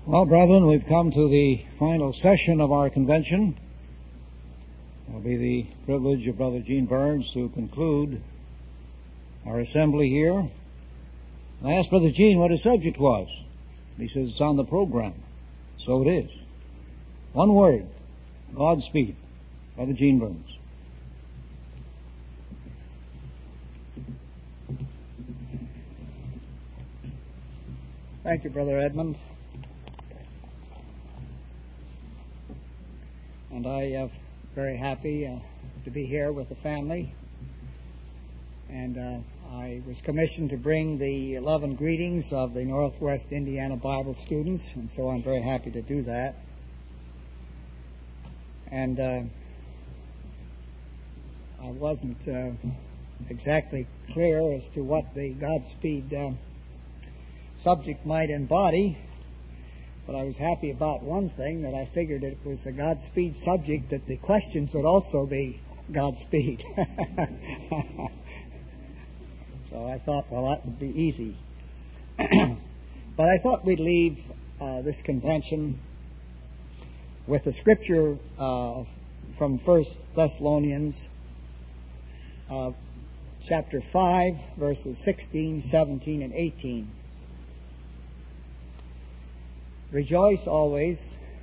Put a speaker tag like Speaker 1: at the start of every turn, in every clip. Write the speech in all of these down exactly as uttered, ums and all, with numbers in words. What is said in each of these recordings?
Speaker 1: Well, brethren, we've come to the final session of our convention. It'll be the privilege of Brother Gene Burns to conclude our assembly here. I asked Brother Gene what his subject was. He says it's on the program. So it is. One word, Godspeed. Brother Gene Burns.
Speaker 2: Thank you, Brother Edmund. And I am uh, very happy uh, to be here with the family. And uh, I was commissioned to bring the love and greetings of the Northwest Indiana Bible students, and so I'm very happy to do that. And uh, I wasn't uh, exactly clear as to what the Godspeed uh, subject might embody, but I was happy about one thing, that I figured it was a Godspeed subject, that the questions would also be Godspeed. So I thought, well, that would be easy. But I thought we'd leave uh, this convention with a scripture uh, from First Thessalonians uh, chapter five, verses sixteen, seventeen, and eighteen. Rejoice always,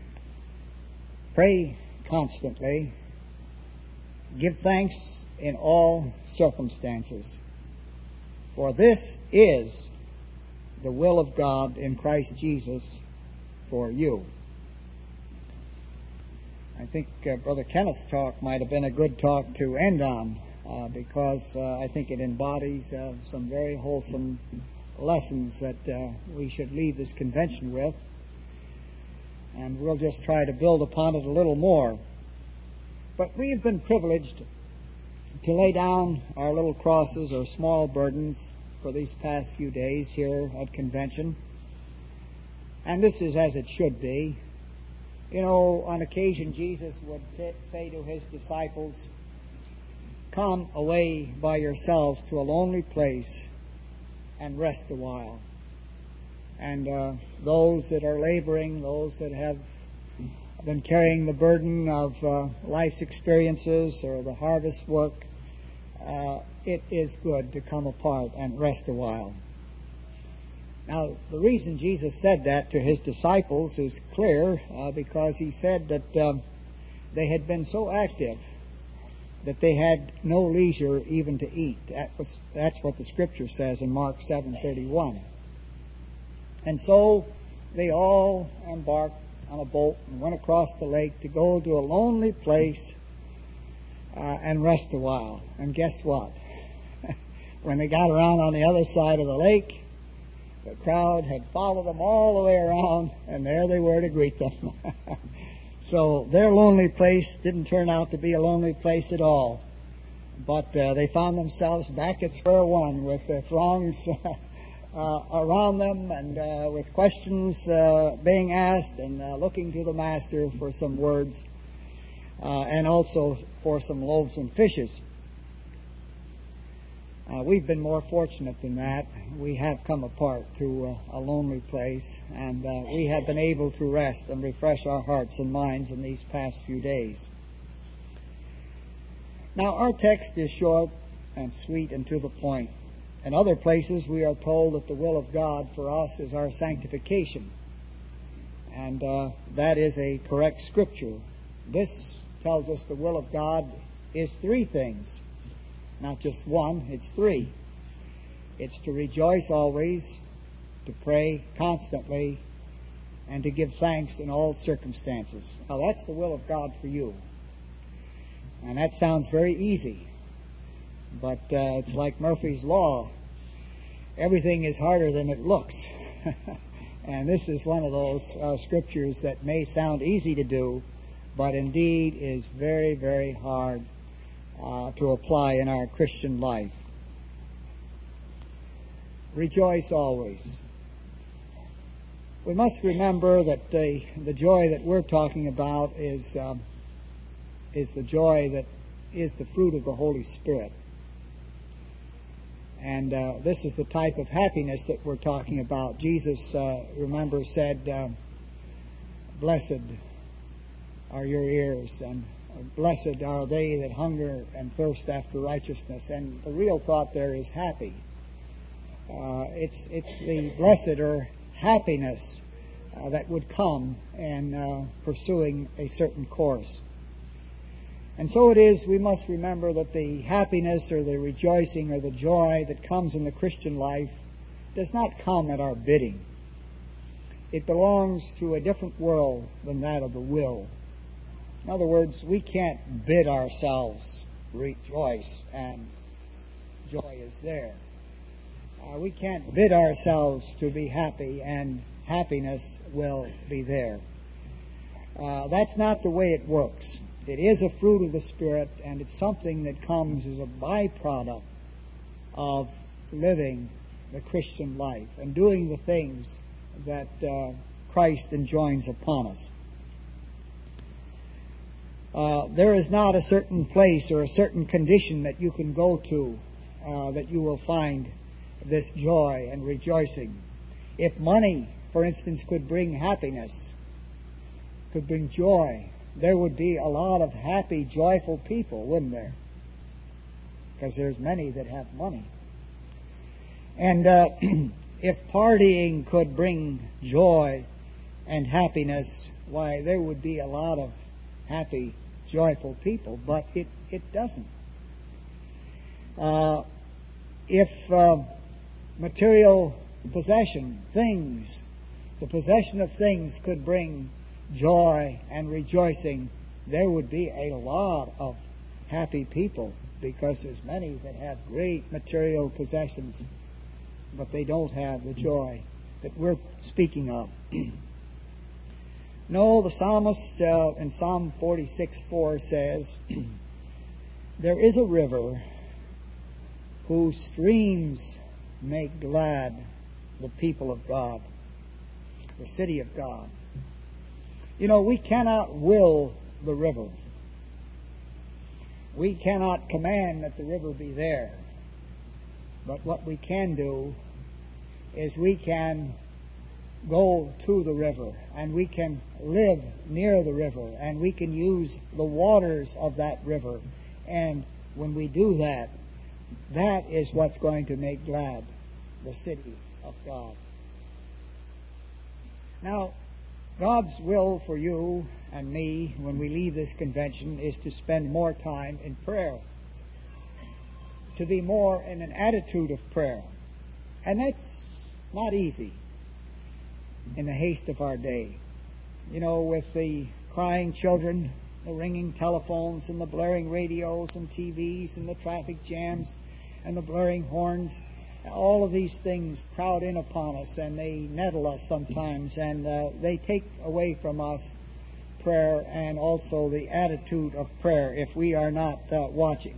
Speaker 2: pray constantly, give thanks in all circumstances, for this is the will of God in Christ Jesus for you. I think uh, Brother Kenneth's talk might have been a good talk to end on, uh, because uh, I think it embodies uh, some very wholesome lessons that uh, we should leave this convention with. And we'll just try to build upon it a little more. But we have been privileged to lay down our little crosses or small burdens for these past few days here at convention. And this is as it should be. You know, on occasion Jesus would say to his disciples, "Come away by yourselves to a lonely place and rest a while." And uh, those that are laboring, those that have been carrying the burden of uh, life's experiences or the harvest work, uh, it is good to come apart and rest a while. Now, the reason Jesus said that to his disciples is clear, uh, because he said that uh, they had been so active that they had no leisure even to eat. That's what the Scripture says in Mark seven thirty-one. And so they all embarked on a boat and went across the lake to go to a lonely place uh, and rest a while. And guess what? When they got around on the other side of the lake, the crowd had followed them all the way around, and there they were to greet them. So their lonely place didn't turn out to be a lonely place at all. But uh, they found themselves back at square one with the throngs Uh, around them, and uh, with questions uh, being asked, and uh, looking to the Master for some words, uh, and also for some loaves and fishes. Uh, we've been more fortunate than that. We have come apart to uh, a lonely place, and uh, we have been able to rest and refresh our hearts and minds in these past few days. Now, our text is short and sweet and to the point. In other places, we are told that the will of God for us is our sanctification. And uh, that is a correct scripture. This tells us the will of God is three things. Not just one, it's three. It's to rejoice always, to pray constantly, and to give thanks in all circumstances. Now, that's the will of God for you. And that sounds very easy. But uh, it's like Murphy's Law. Everything is harder than it looks. And this is one of those uh, scriptures that may sound easy to do, but indeed is very, very hard uh, to apply in our Christian life. Rejoice always. We must remember that the, the joy that we're talking about is, um, is the joy that is the fruit of the Holy Spirit. And uh, this is the type of happiness that we're talking about. Jesus, uh, remember, said, uh, blessed are your ears, and blessed are they that hunger and thirst after righteousness. And the real thought there is happy. Uh, it's it's the blessed or happiness uh, that would come in uh, pursuing a certain course. And so it is, we must remember that the happiness or the rejoicing or the joy that comes in the Christian life does not come at our bidding. It belongs to a different world than that of the will. In other words, we can't bid ourselves rejoice and joy is there. Uh, we can't bid ourselves to be happy and happiness will be there. Uh, that's not the way it works. It is a fruit of the Spirit, and it's something that comes as a byproduct of living the Christian life and doing the things that uh, Christ enjoins upon us. Uh, there is not a certain place or a certain condition that you can go to uh, that you will find this joy and rejoicing. If money, for instance, could bring happiness, could bring joy, there would be a lot of happy, joyful people, wouldn't there? Because there's many that have money. And uh, if partying could bring joy and happiness, why, there would be a lot of happy, joyful people, but it, it doesn't. Uh, if uh, material possession, things, the possession of things could bring joy and rejoicing, there would be a lot of happy people, because there's many that have great material possessions, but they don't have the joy that we're speaking of. No, the psalmist uh, in Psalm forty-six four says, there is a river whose streams make glad the people of God, the city of God. You know, we cannot will the river. We cannot command that the river be there. But what we can do is we can go to the river, and we can live near the river, and we can use the waters of that river. And when we do that, that is what's going to make glad the city of God. Now, God's will for you and me when we leave this convention is to spend more time in prayer, to be more in an attitude of prayer. And that's not easy in the haste of our day. You know, with the crying children, the ringing telephones, and the blaring radios and T Vs, and the traffic jams, and the blaring horns, all of these things crowd in upon us, and they nettle us sometimes, and uh, they take away from us prayer and also the attitude of prayer if we are not uh, watching.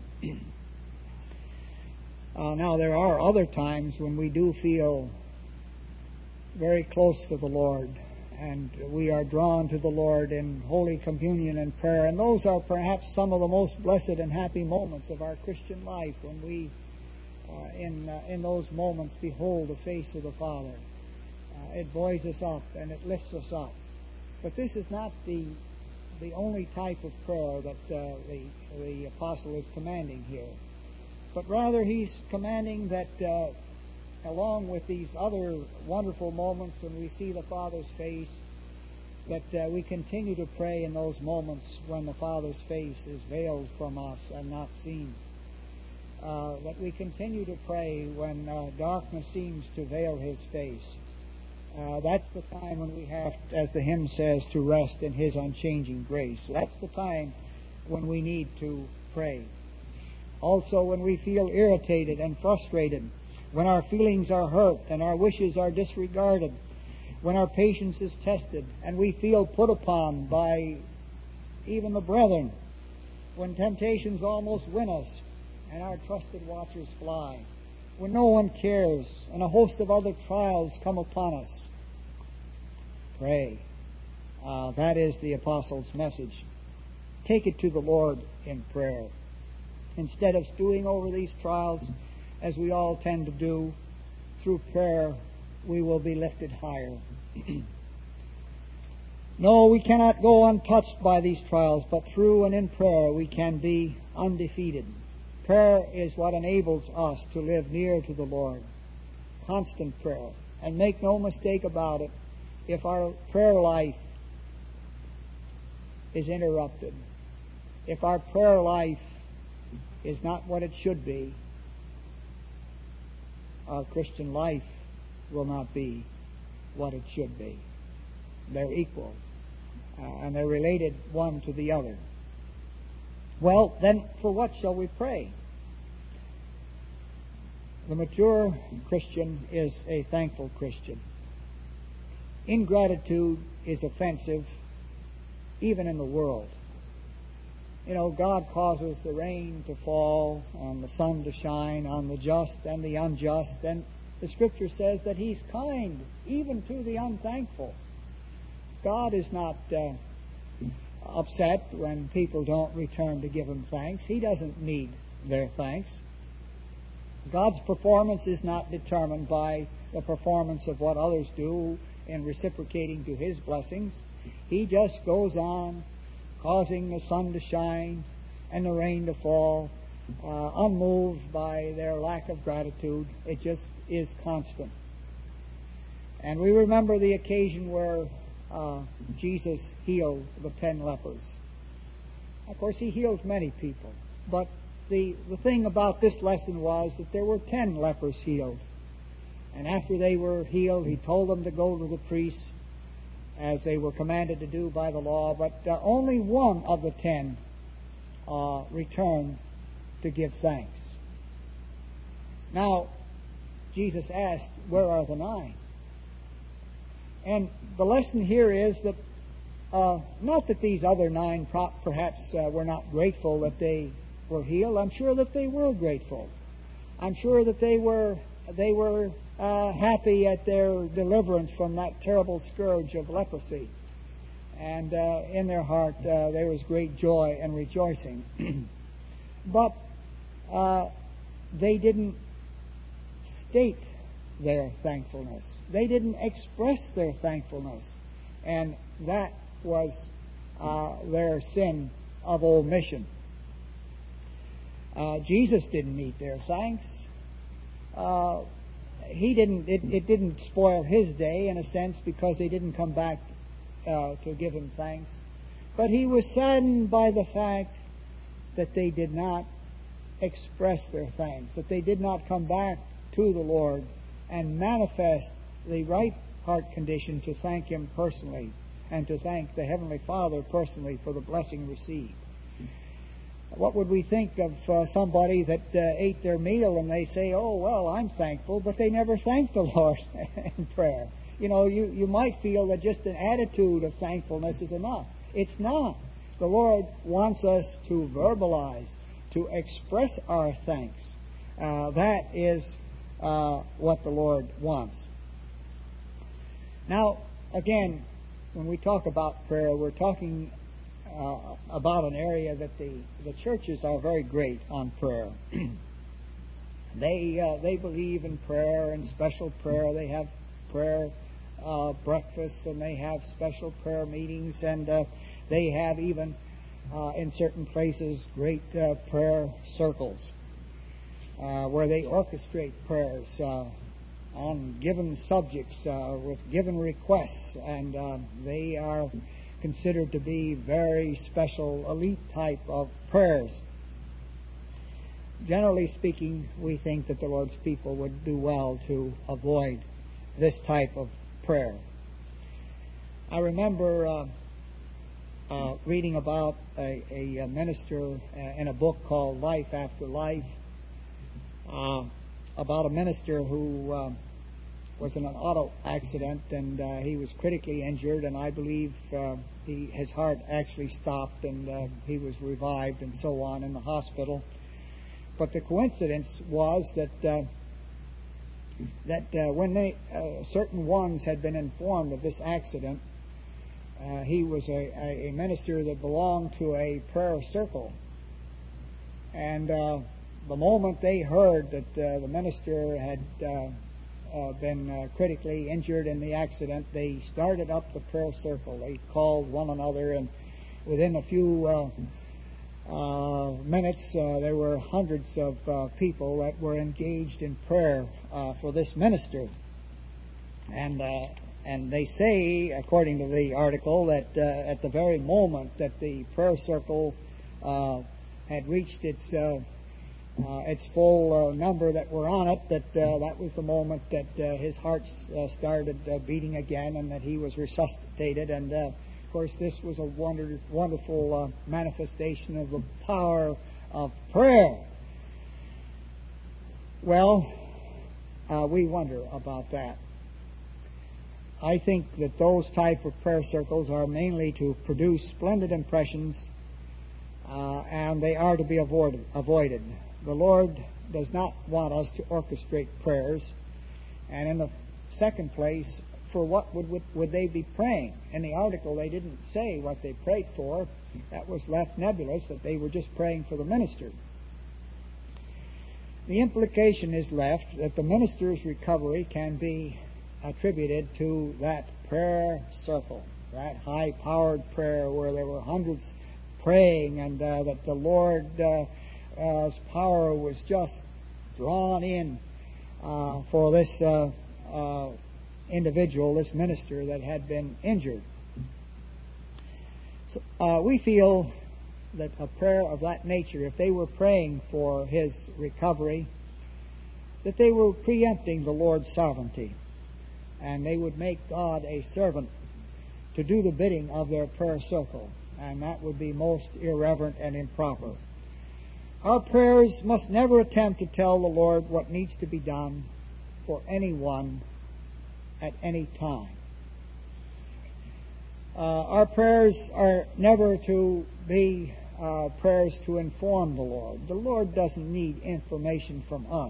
Speaker 2: uh, now, there are other times when we do feel very close to the Lord, and we are drawn to the Lord in Holy Communion and prayer, and those are perhaps some of the most blessed and happy moments of our Christian life, when we Uh, in uh, in those moments behold the face of the Father. Uh, it buoys us up and it lifts us up. But this is not the the only type of prayer that uh, the the apostle is commanding here. But rather he's commanding that uh, along with these other wonderful moments when we see the Father's face, that uh, we continue to pray in those moments when the Father's face is veiled from us and not seen. Uh, that we continue to pray when uh, darkness seems to veil His face. Uh, that's the time when we have, as the hymn says, to rest in His unchanging grace. That's the time when we need to pray. Also, when we feel irritated and frustrated, when our feelings are hurt and our wishes are disregarded, when our patience is tested and we feel put upon by even the brethren, when temptations almost win us, and our trusted watchers fly, when no one cares and a host of other trials come upon us, pray. Uh, that is the apostle's message. Take it to the Lord in prayer. Instead of stewing over these trials, as we all tend to do, through prayer we will be lifted higher. No, we cannot go untouched by these trials, but through and in prayer we can be undefeated. Prayer is what enables us to live near to the Lord. Constant prayer. And make no mistake about it, if our prayer life is interrupted, if our prayer life is not what it should be, our Christian life will not be what it should be. They're equal, uh, and they're related one to the other. Well, then, for what shall we pray? The mature Christian is a thankful Christian. Ingratitude is offensive even in the world. You know, God causes the rain to fall and the sun to shine on the just and the unjust, and the Scripture says that He's kind even to the unthankful. God is not uh, upset when people don't return to give Him thanks. He doesn't need their thanks. God's performance is not determined by the performance of what others do in reciprocating to His blessings. He just goes on causing the sun to shine and the rain to fall, uh, unmoved by their lack of gratitude. It just is constant. And we remember the occasion where uh, Jesus healed the ten lepers. Of course, He healed many people, but the, the thing about this lesson was that there were ten lepers healed. And after they were healed, He told them to go to the priests, as they were commanded to do by the law, but uh, only one of the ten uh, returned to give thanks. Now, Jesus asked, where are the nine? And the lesson here is that uh, not that these other nine pro- perhaps uh, were not grateful that they were healed. I'm sure that they were grateful. I'm sure that they were they were uh, happy at their deliverance from that terrible scourge of leprosy. And uh, in their heart uh, there was great joy and rejoicing. But uh, they didn't state their thankfulness. They didn't express their thankfulness. And that was uh, their sin of omission. Uh, Jesus didn't need their thanks. Uh, he didn't. It, it didn't spoil His day in a sense because they didn't come back uh, to give Him thanks. But He was saddened by the fact that they did not express their thanks, that they did not come back to the Lord and manifest the right heart condition to thank Him personally and to thank the Heavenly Father personally for the blessing received. What would we think of uh, somebody that uh, ate their meal and they say, oh, well, I'm thankful, but they never thanked the Lord in prayer? You know, you, you might feel that just an attitude of thankfulness is enough. It's not. The Lord wants us to verbalize, to express our thanks. Uh, that is uh, what the Lord wants. Now, again, when we talk about prayer, we're talking Uh, about an area that the, the churches are very great on prayer. they uh, they believe in prayer and special prayer. They have prayer uh, breakfasts and they have special prayer meetings, and uh, they have even uh, in certain places great uh, prayer circles uh, where they orchestrate prayers uh, on given subjects uh, with given requests, and uh, they are considered to be very special, elite type of prayers. Generally speaking, we think that the Lord's people would do well to avoid this type of prayer. I remember uh, uh, reading about a, a minister in a book called Life After Life, uh, about a minister who uh, was in an auto accident, and uh, he was critically injured, and I believe uh, he, his heart actually stopped, and uh, he was revived and so on in the hospital. But the coincidence was that uh, that uh, when they uh, certain ones had been informed of this accident, uh, he was a, a minister that belonged to a prayer circle, and uh, the moment they heard that uh, the minister had uh, uh, been uh, critically injured in the accident, they started up the prayer circle. They called one another, and within a few uh, uh, minutes, uh, there were hundreds of uh, people that were engaged in prayer uh, for this minister. And uh, and they say, according to the article, that uh, at the very moment that the prayer circle uh, had reached its uh, uh, its full uh, number that were on it, that uh, that was the moment that uh, his heart uh, started uh, beating again, and that he was resuscitated. And uh, of course, this was a wonder, wonderful uh, manifestation of the power of prayer. Well, uh, we wonder about that. I think that those type of prayer circles are mainly to produce splendid impressions, uh, and they are to be avoided. avoided. The Lord does not want us to orchestrate prayers. And in the second place, for what would, would, would they be praying? In the article, they didn't say what they prayed for. That was left nebulous, that they were just praying for the minister. The implication is left that the minister's recovery can be attributed to that prayer circle, that high-powered prayer where there were hundreds praying, and uh, that the Lord's uh, power was just drawn in uh, for this uh, uh, individual, this minister that had been injured. So, uh, we feel that a prayer of that nature, if they were praying for his recovery, that they were preempting the Lord's sovereignty, and they would make God a servant to do the bidding of their prayer circle, and that would be most irreverent and improper. Our prayers must never attempt to tell the Lord what needs to be done for anyone at any time. Uh, our prayers are never to be uh, prayers to inform the Lord. The Lord doesn't need information from us.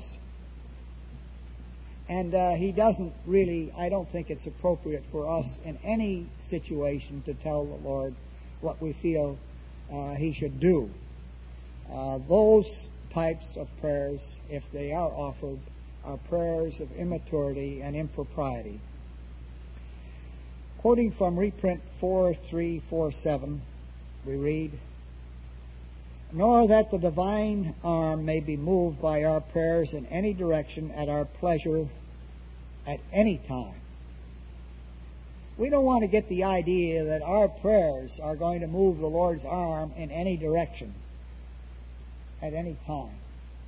Speaker 2: And uh, He doesn't really, I don't think it's appropriate for us in any situation to tell the Lord what we feel uh, He should do. Uh, those types of prayers, if they are offered, are prayers of immaturity and impropriety. Quoting from reprint four three four seven, we read, "Nor that the divine arm may be moved by our prayers in any direction at our pleasure at any time." We don't want to get the idea that our prayers are going to move the Lord's arm in any direction at any time.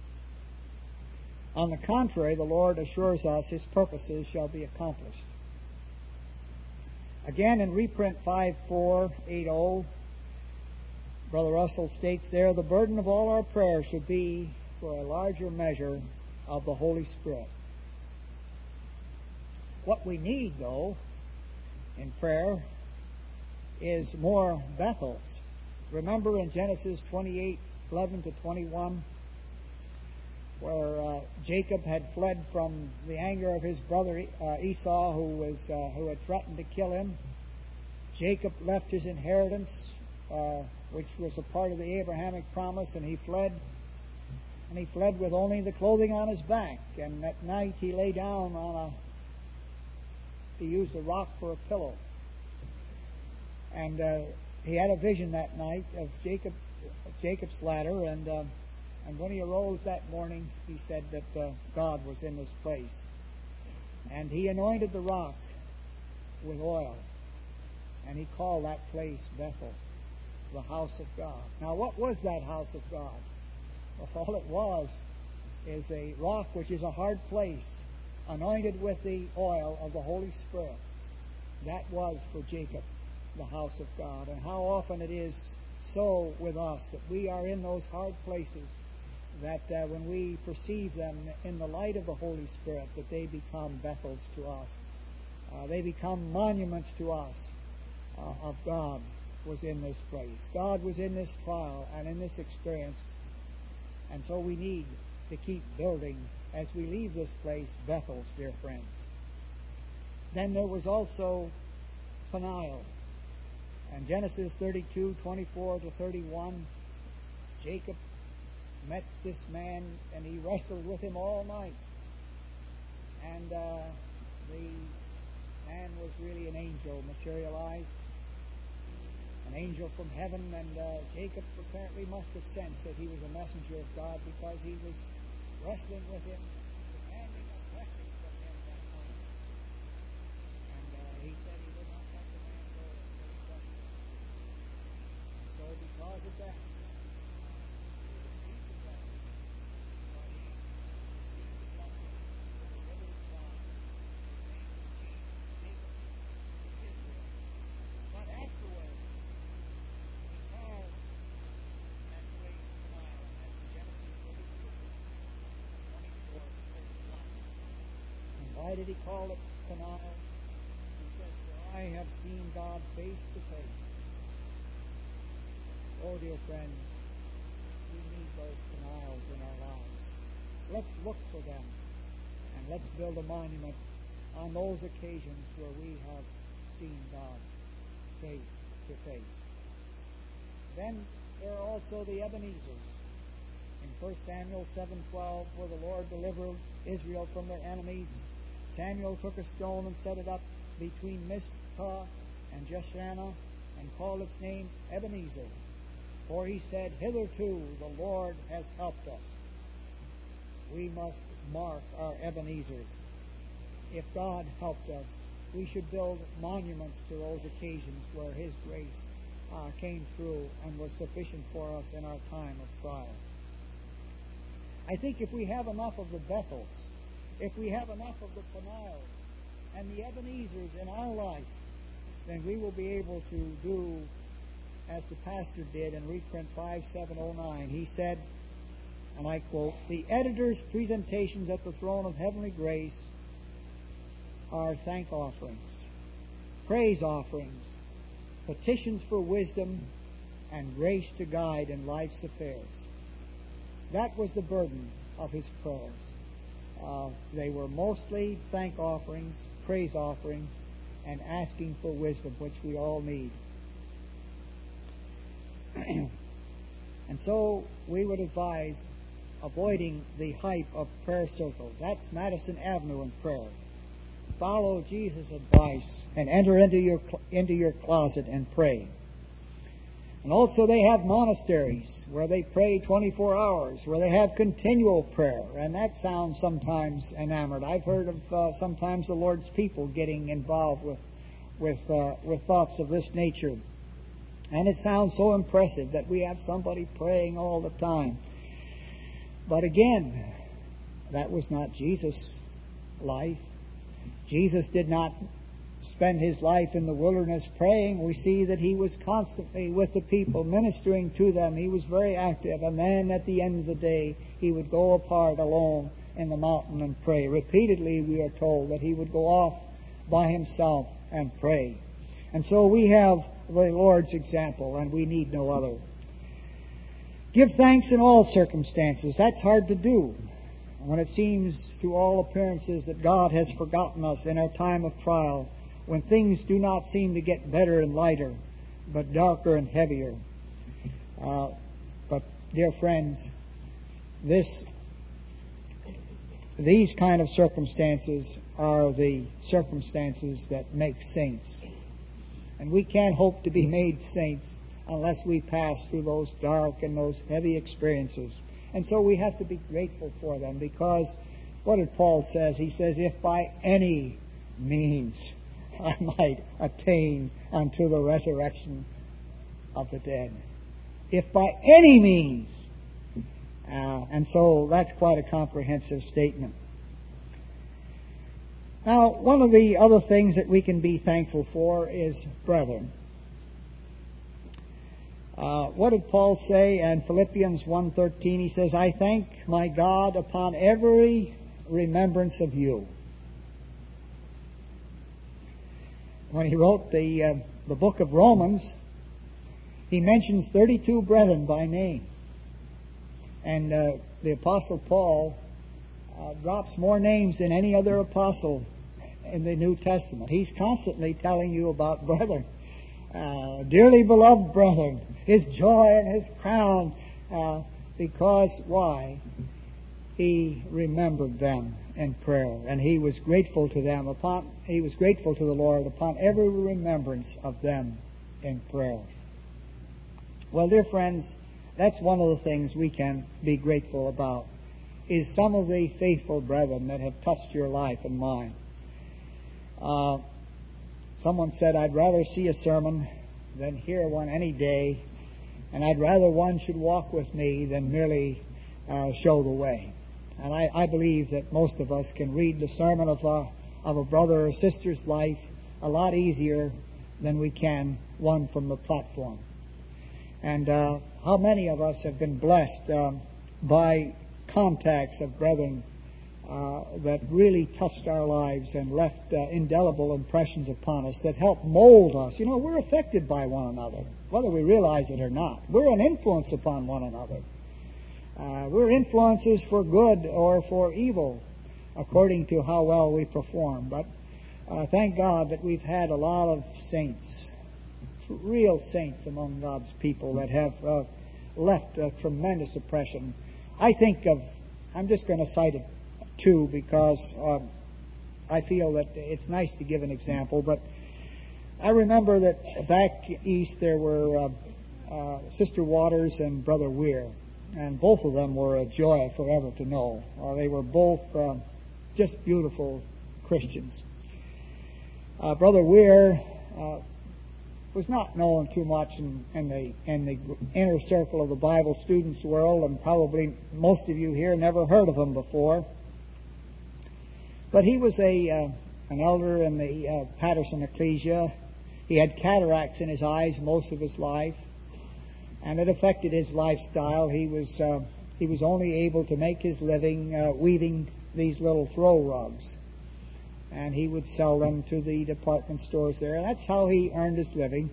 Speaker 2: On the contrary, the Lord assures us His purposes shall be accomplished. Again, in reprint five four eight zero, Brother Russell states there, "The burden of all our prayers should be for a larger measure of the Holy Spirit." What we need, though, in prayer is more Bethels. Remember in Genesis twenty-eight eleven to twenty-one, where uh, Jacob had fled from the anger of his brother uh, Esau, who was uh, who had threatened to kill him. Jacob left his inheritance, uh, which was a part of the Abrahamic promise, and he fled. And he fled with only the clothing on his back. And at night he lay down on a, to use the rock for a pillow. And uh, he had a vision that night of Jacob, of Jacob's ladder, and uh, and when he arose that morning, he said that uh, God was in this place. And he anointed the rock with oil, and he called that place Bethel, the house of God. Now, what was that house of God? Well, all it was is a rock which is a hard place, anointed with the oil of the Holy Spirit. That was for Jacob the house of God. And how often it is so with us that we are in those hard places, that uh, when we perceive them in the light of the Holy Spirit, that they become Bethels to us. Uh, they become monuments to us uh, of God was in this place. God was in this trial and in this experience. And so we need to keep building, as we leave this place, Bethels, dear friends. Then there was also Peniel. And Genesis thirty-two, twenty-four to thirty-one, Jacob met this man, and he wrestled with him all night. And uh, the man was really an angel materialized, an angel from heaven, and uh, Jacob apparently must have sensed that he was a messenger of God, because he was wrestling with him, demanding a blessing from him that night. And uh, he said he would not let the man go until he blessed him. And so because of that, he received the blessing, but he received the blessing with a withered child. His name was Jacob, Israel. But afterwards, he called that place Peniel, and that's Genesis thirty-two, twenty-four to thirty-one. And why did he call it Peniel? He says, "For I have seen God face to face." Oh, dear friends, we need those Peniels in our lives. Let's look for them, and let's build a monument on those occasions where we have seen God face to face. Then there are also the Ebenezers. In First Samuel seven twelve, where the Lord delivered Israel from their enemies, Samuel took a stone and set it up between Mizpah and Jeshanah, and called its name Ebenezer. For he said, "Hitherto the Lord has helped us." We must mark our Ebenezers. If God helped us, we should build monuments to those occasions where His grace uh, came through and was sufficient for us in our time of trial. I think if we have enough of the Bethels, if we have enough of the Peniels and the Ebenezers in our life, then we will be able to do as the pastor did in reprint five seven oh nine. He said, and I quote, "The editor's presentations at the throne of heavenly grace are thank offerings, praise offerings, petitions for wisdom, and grace to guide in life's affairs." That was the burden of his prayers. Uh, they were mostly thank offerings, praise offerings, and asking for wisdom, which we all need. And so we would advise avoiding the hype of prayer circles. That's Madison Avenue in prayer. Follow Jesus' advice and enter into your into your closet and pray. And also they have monasteries where they pray twenty-four hours, where they have continual prayer, and that sounds sometimes enamored. I've heard of uh, sometimes the Lord's people getting involved with with uh, with thoughts of this nature. And it sounds so impressive that we have somebody praying all the time. But again, that was not Jesus' life. Jesus did not spend His life in the wilderness praying. We see that He was constantly with the people, ministering to them. He was very active. And then at the end of the day, He would go apart alone in the mountain and pray. Repeatedly, we are told that He would go off by Himself and pray. And so we have the Lord's example, and we need no other. Give thanks in all circumstances. That's hard to do when it seems to all appearances that God has forgotten us in our time of trial, when things do not seem to get better and lighter, but darker and heavier. Uh, but, dear friends, this, these kind of circumstances are the circumstances that make saints. And we can't hope to be made saints unless we pass through those dark and those heavy experiences. And so we have to be grateful for them, because what did Paul says? He says, "If by any means I might attain unto the resurrection of the dead." If by any means. Uh, and so that's quite a comprehensive statement. Now, one of the other things that we can be thankful for is brethren. Uh, what did Paul say in Philippians one thirteen? He says, "I thank my God upon every remembrance of you." When he wrote the uh, the book of Romans, he mentions thirty-two brethren by name. And uh, the Apostle Paul uh, drops more names than any other apostle in the New Testament. He's constantly telling you about brethren. Uh, dearly beloved brethren, His joy and His crown. Uh, because, why? he remembered them in prayer, and he was grateful to them upon, he was grateful to the Lord upon every remembrance of them in prayer. Well, dear friends, that's one of the things we can be grateful about, is some of the faithful brethren that have touched your life and mine. Uh, someone said, I'd rather see a sermon than hear one any day, and I'd rather one should walk with me than merely uh, show the way. And I, I believe that most of us can read the sermon of a, of a brother or sister's life a lot easier than we can one from the platform. And uh, how many of us have been blessed um, by contacts of brethren uh, that really touched our lives and left uh, indelible impressions upon us that help mold us. You know, we're affected by one another, whether we realize it or not. We're an influence upon one another. Uh, we're influences for good or for evil, according to how well we perform. But uh, thank God that we've had a lot of saints, real saints among God's people that have uh, left a tremendous impression. I think of, I'm just going to cite it two because uh, I feel that it's nice to give an example, but I remember that back east there were uh, uh, Sister Waters and Brother Weir, and both of them were a joy forever to know. Uh, they were both uh, just beautiful Christians. Uh, Brother Weir uh, was not known too much in, in the in the inner circle of the Bible students world, and probably most of you here never heard of him before. But he was a uh, an elder in the uh, Patterson Ecclesia. He had cataracts in his eyes most of his life, and it affected his lifestyle. He was uh, he was only able to make his living uh, weaving these little throw rugs, and he would sell them to the department stores there, and that's how he earned his living.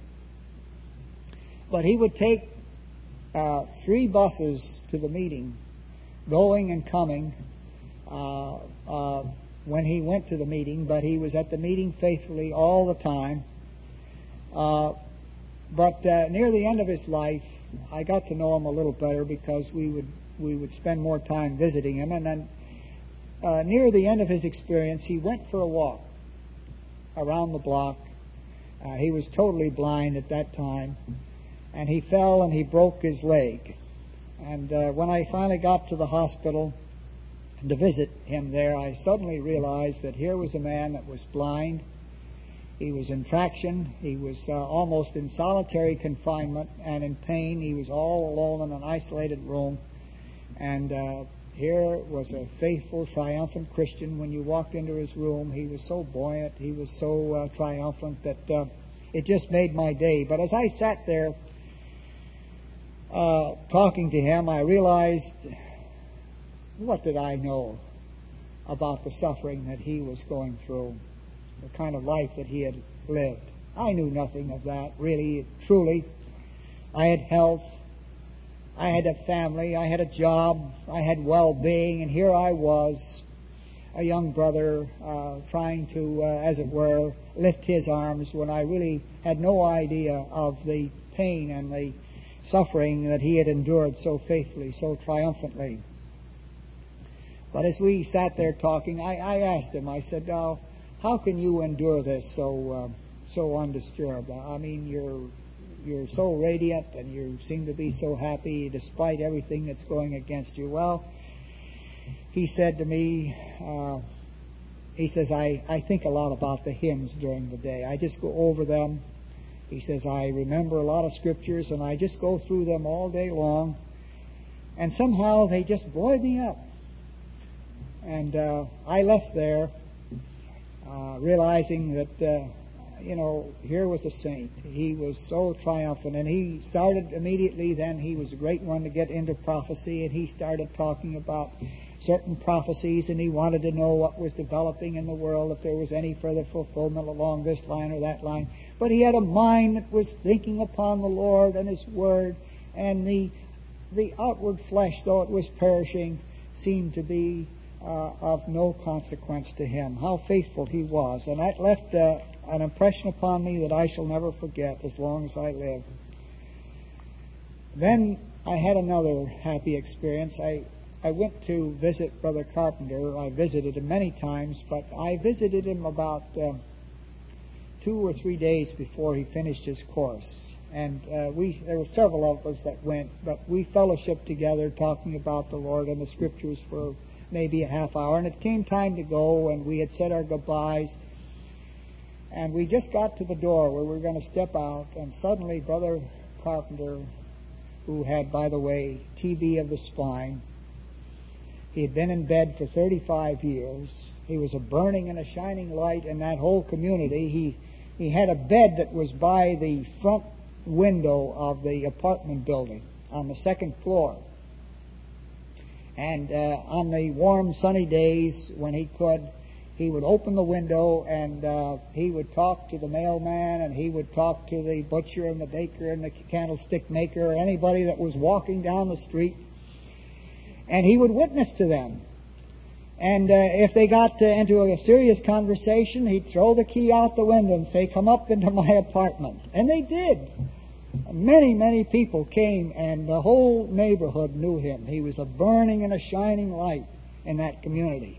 Speaker 2: But he would take uh, three buses to the meeting, going and coming, uh, uh, when he went to the meeting, but he was at the meeting faithfully all the time. Uh, but uh, near the end of his life, I got to know him a little better because we would we would spend more time visiting him, and then Uh, near the end of his experience, he went for a walk around the block. Uh, he was totally blind at that time, and he fell and he broke his leg. And uh, when I finally got to the hospital to visit him there, I suddenly realized that here was a man that was blind. He was in traction. He was uh, almost in solitary confinement and in pain. He was all alone in an isolated room. And uh, here was a faithful, triumphant Christian. When you walked into his room, he was so buoyant, he was so uh, triumphant that uh, it just made my day. But as I sat there uh, talking to him, I realized, what did I know about the suffering that he was going through, the kind of life that he had lived? I knew nothing of that, really, truly. I had health. I had a family, I had a job, I had well-being, and here I was, a young brother, uh, trying to, uh, as it were, lift his arms when I really had no idea of the pain and the suffering that he had endured so faithfully, so triumphantly. But as we sat there talking, I, I asked him, I said, oh, how can you endure this so uh, so undisturbed? I mean, you're You're so radiant and you seem to be so happy despite everything that's going against you. Well, he said to me, uh, he says, I, I think a lot about the hymns during the day. I just go over them. He says, I remember a lot of scriptures and I just go through them all day long. And somehow they just buoy me up. And uh, I left there uh, realizing that Uh, You know, here was a saint. He was so triumphant, and he started immediately then, he was a great one to get into prophecy, and he started talking about certain prophecies, and he wanted to know what was developing in the world, if there was any further fulfillment along this line or that line. But he had a mind that was thinking upon the Lord and His Word, and the the outward flesh, though it was perishing, seemed to be uh, of no consequence to him. How faithful he was, and that left Uh, an impression upon me that I shall never forget as long as I live. Then I had another happy experience. I I went to visit Brother Carpenter. I visited him many times, but I visited him about uh, two or three days before he finished his course. And uh, we there were several of us that went, but we fellowshiped together talking about the Lord and the Scriptures for maybe a half hour. And it came time to go, and we had said our goodbyes. And we just got to the door where we were going to step out, and suddenly Brother Carpenter, who had, by the way, T B of the spine, he had been in bed for thirty-five years. He was a burning and a shining light in that whole community. He he had a bed that was by the front window of the apartment building on the second floor. And uh, on the warm, sunny days when he could, he would open the window and uh, he would talk to the mailman, and he would talk to the butcher and the baker and the candlestick maker, or anybody that was walking down the street. And he would witness to them. And uh, if they got uh, into a serious conversation, he'd throw the key out the window and say, "Come up into my apartment." And they did. Many, many people came, and the whole neighborhood knew him. He was a burning and a shining light in that community.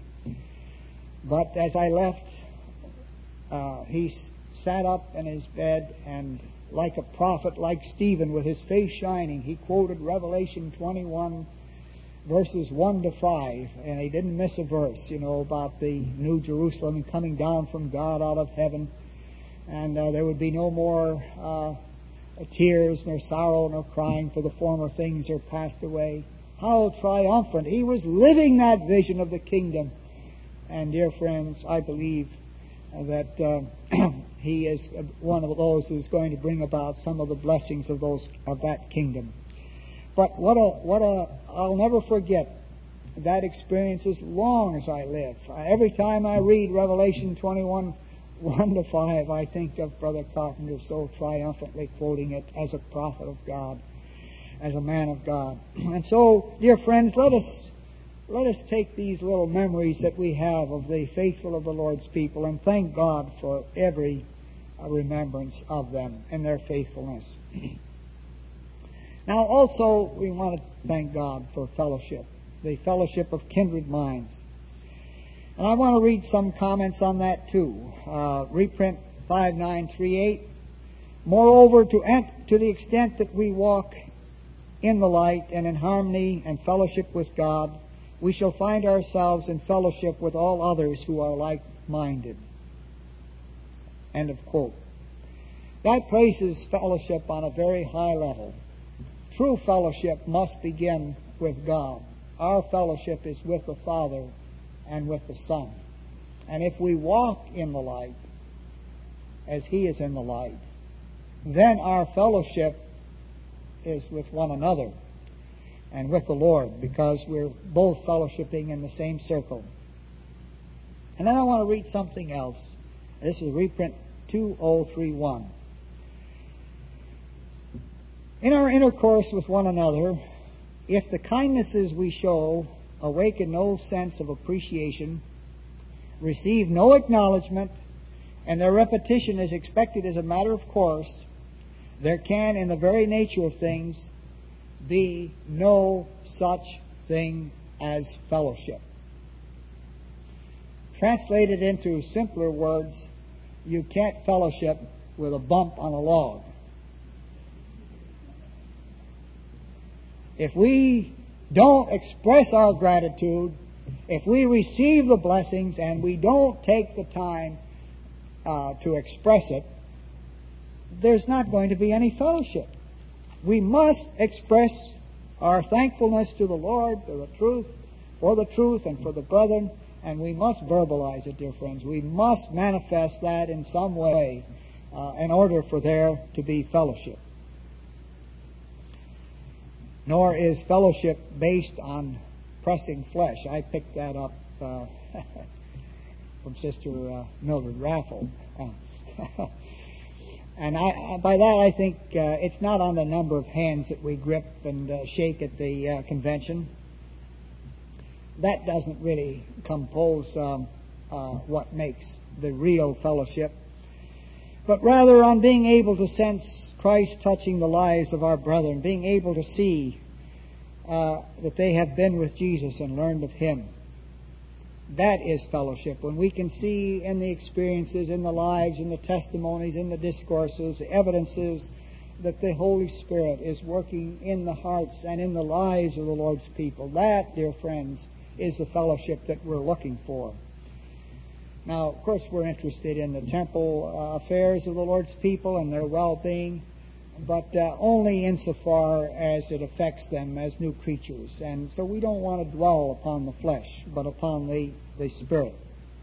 Speaker 2: But as I left, uh, he sat up in his bed, and like a prophet, like Stephen, with his face shining, he quoted Revelation twenty-one, verses one to five, and he didn't miss a verse, you know, about the New Jerusalem coming down from God out of heaven, and uh, there would be no more uh, tears, nor sorrow, nor crying, for the former things are passed away. How triumphant! He was living that vision of the kingdom. And dear friends, I believe that uh, he is one of those who's going to bring about some of the blessings of those of that kingdom. But what a what a I'll never forget that experience as long as I live. Every time I read Revelation twenty-one, one to five, I think of Brother Carpenter so triumphantly quoting it as a prophet of God, as a man of God. And so, dear friends, let us let us take these little memories that we have of the faithful of the Lord's people and thank God for every remembrance of them and their faithfulness. Now, also, we want to thank God for fellowship, the fellowship of kindred minds. And I want to read some comments on that too. Uh, reprint five nine three eight. Moreover, to, ent- to the extent that we walk in the light and in harmony and fellowship with God, we shall find ourselves in fellowship with all others who are like-minded. End of quote. That places fellowship on a very high level. True fellowship must begin with God. Our fellowship is with the Father and with the Son. And if we walk in the light, as He is in the light, then our fellowship is with one another and with the Lord, because we're both fellowshipping in the same circle. And then I want to read something else. This is reprint two oh three one. In our intercourse with one another, if the kindnesses we show awaken no sense of appreciation, receive no acknowledgement, and their repetition is expected as a matter of course, there can, in the very nature of things, be no such thing as fellowship. Translated into simpler words, you can't fellowship with a bump on a log. If we don't express our gratitude, if we receive the blessings and we don't take the time uh, to express it, there's not going to be any fellowship. We must express our thankfulness to the Lord for the truth, for the truth and for the brethren, and we must verbalize it, dear friends. We must manifest that in some way uh, in order for there to be fellowship. Nor is fellowship based on pressing flesh. I picked that up uh, from Sister uh, Mildred Raffle. Uh, and I, by that I think uh, it's not on the number of hands that we grip and uh, shake at the uh, convention. That doesn't really compose um, uh, what makes the real fellowship. But rather on being able to sense Christ touching the lives of our brethren, being able to see uh, that they have been with Jesus and learned of Him. That is fellowship. When we can see in the experiences, in the lives, in the testimonies, in the discourses, the evidences that the Holy Spirit is working in the hearts and in the lives of the Lord's people. That, dear friends, is the fellowship that we're looking for. Now, of course, we're interested in the temple uh, affairs of the Lord's people and their well-being, but uh, only insofar as it affects them as new creatures. And so we don't want to dwell upon the flesh, but upon the, the Spirit.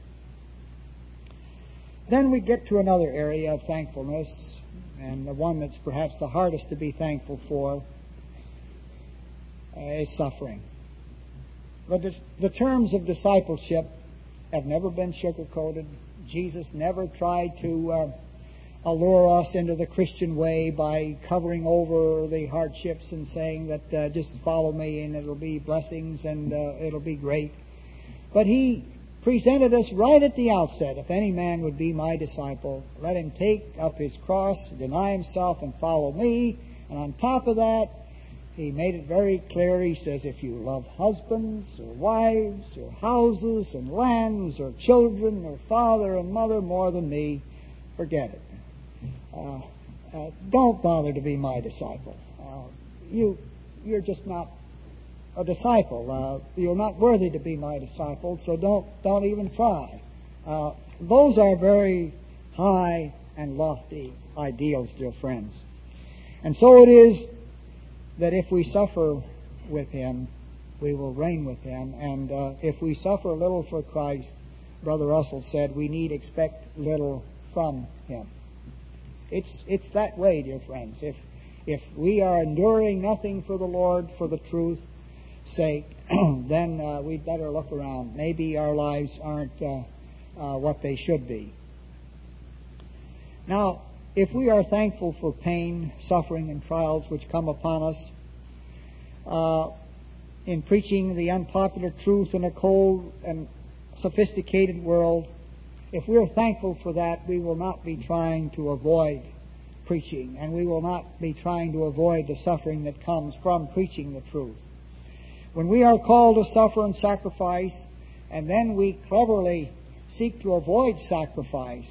Speaker 2: Then we get to another area of thankfulness, and the one that's perhaps the hardest to be thankful for uh, is suffering. But the, the terms of discipleship have never been sugar-coated. Jesus never tried to uh, allure us into the Christian way by covering over the hardships and saying that uh, just follow me and it'll be blessings and uh, it'll be great. But He presented us right at the outset, if any man would be my disciple, let him take up his cross, deny himself, and follow me. And on top of that, He made it very clear. He says, if you love husbands or wives or houses and lands or children or father and mother more than me, forget it. Uh, uh, don't bother to be my disciple. Uh, you, you're just not a disciple. Uh, you're not worthy to be my disciple, so don't don't even try. Uh, those are very high and lofty ideals, dear friends. And so it is that if we suffer with Him, we will reign with Him. And uh, if we suffer a little for Christ, Brother Russell said, we need expect little from Him. It's it's that way, dear friends. If if we are enduring nothing for the Lord, for the truth's sake, then uh, we'd better look around. Maybe our lives aren't uh, uh, what they should be. Now, if we are thankful for pain, suffering, and trials which come upon us uh, in preaching the unpopular truth in a cold and sophisticated world, if we're thankful for that, we will not be trying to avoid preaching, and we will not be trying to avoid the suffering that comes from preaching the truth. When we are called to suffer and sacrifice, and then we cleverly seek to avoid sacrifice,